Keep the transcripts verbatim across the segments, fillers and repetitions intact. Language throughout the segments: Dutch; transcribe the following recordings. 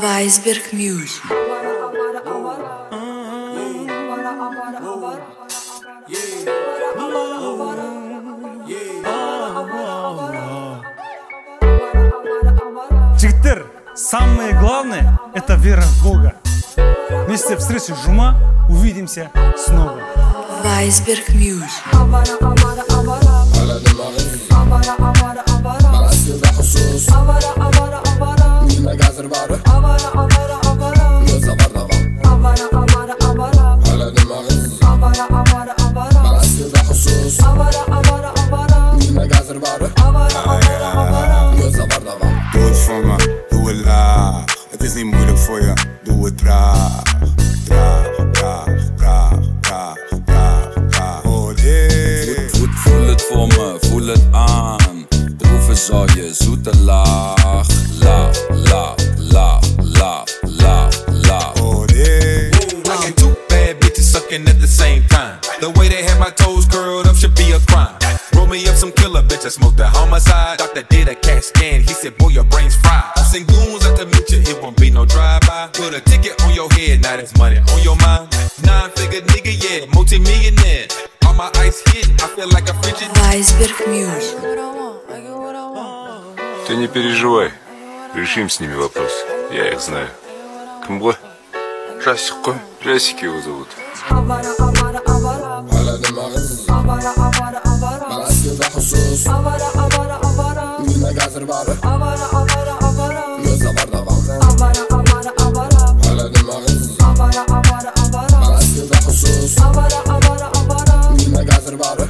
Weisberg Music. Жигтер, самое главное – это вера в Бога. Вместе встречи Жума увидимся снова. Weisberg Music. على دماغي مع السيدة حصوص مين قاعد بعرف يوزع برا على دماغي مع السيدة حصوص مين قاعد بعرف يوزع برا. Doe het voor me, doe het laag. Het is niet moeilijk voor je, doe het traag. Traag, traag, traag, traag, traag, traag. Oh nee. Voet, voel het voor me, voel het aan. Proeven zal je zoete laag. Laag, laag, laag, laag, laag, laag. Oh nee. I got two bad bitches sucking at the same time. The way they have my toes curled up should be a crime. Roll me up some killer bitch, I smoked the homicide. Doctor did a CAT scan, he said boy your brain's fried. I seen goons at the meet you, it won't be no drive-by. Put a ticket on your head, now that's money on your mind. Nine figure nigga, yeah, multi-millionaire. All my ice hit, I feel like a frigid. Weisberg Music. Ты не переживай, решим с ними вопрос, я их знаю. Кім ғой? Жасик қой, Жасик его зовут. على دماغي مع السيدة حصوص مين قاعد بعرف يوزع برا على دماغي مع السيدة حصوص مين قاعد بعرف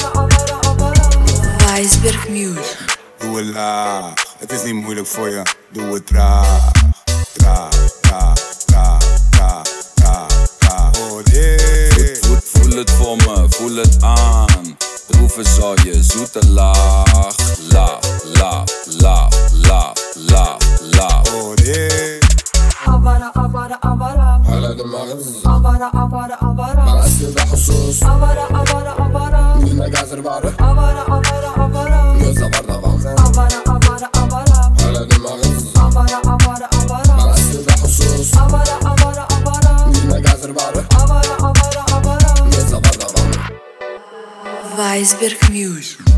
Weisberg Music. Doe het laag. Het is niet moeilijk voor je, doe het traag. Traag, traag, traag, traag, traag, traag. Oh nee. Voet, voel het voor me, voel het aan. Proeven zal je zoete laag. Laag, laag, laag, laag, laag, laag. Oh nee. على دماغي مع السيدة حصوص مين قاعد بعرف يوزع برا على دماغي مع السيدة حصوص مين قاعد بعرف يوزع برا Weisberg Music.